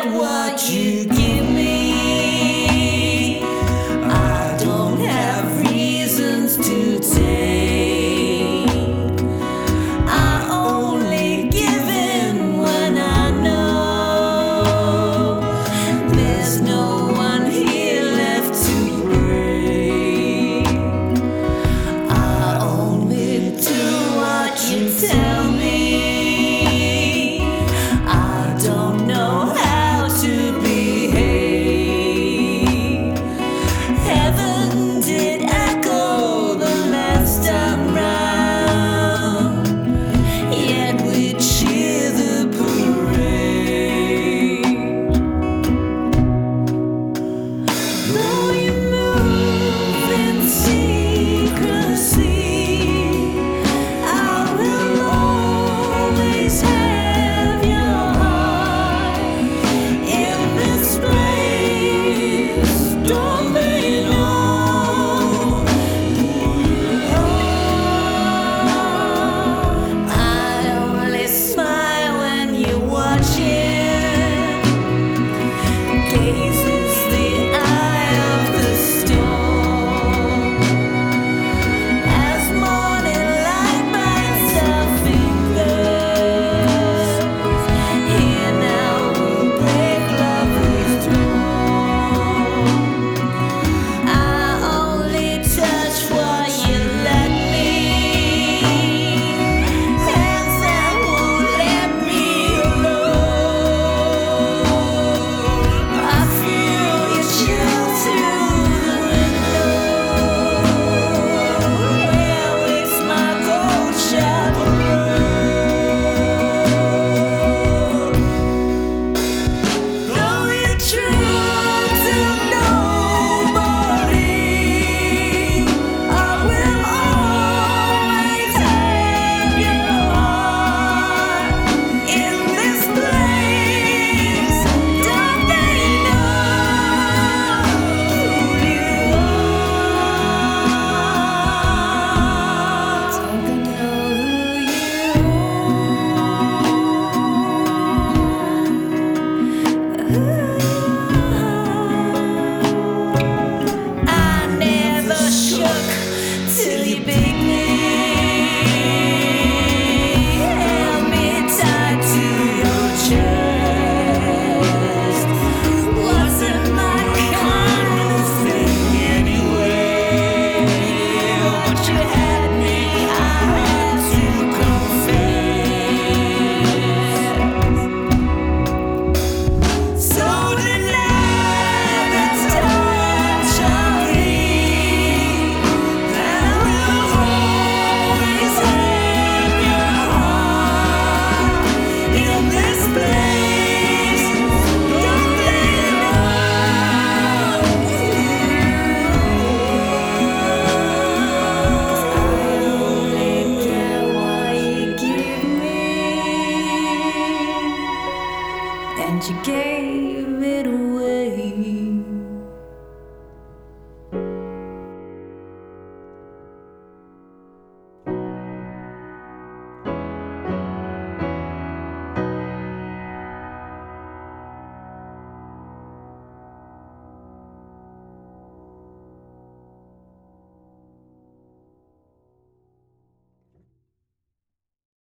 what you give me. I don't have reasons to take. I only give in when I know there's no one here left to break. I only do what you tell me. I don't know how to behave. Heaven did echo the last time round, yet we cheer the parade. Though you move in secrecy, I will always have your heart in this place. Don't they know who you are? I only smile when you're watching. Gaze is the eye of the storm. As morning light binds our fingers, here now we'll break love withdrawn. I only touch what you let me, hands that won't let me alone. I feel you chill through the window. Where is my gold chaperone? Though you're true to nobody, I will always have your heart in this place. Don't they know who you are? Don't they know who you are? I never shook till you beat me. Held me tight to your chest. Wasn't my kind of thing anyway. Once you had me, I had to confess. So deny the touch of thee, that I will always have your heart in this place. Don't they know who you are? 'Cause I only get what you give me, and you gave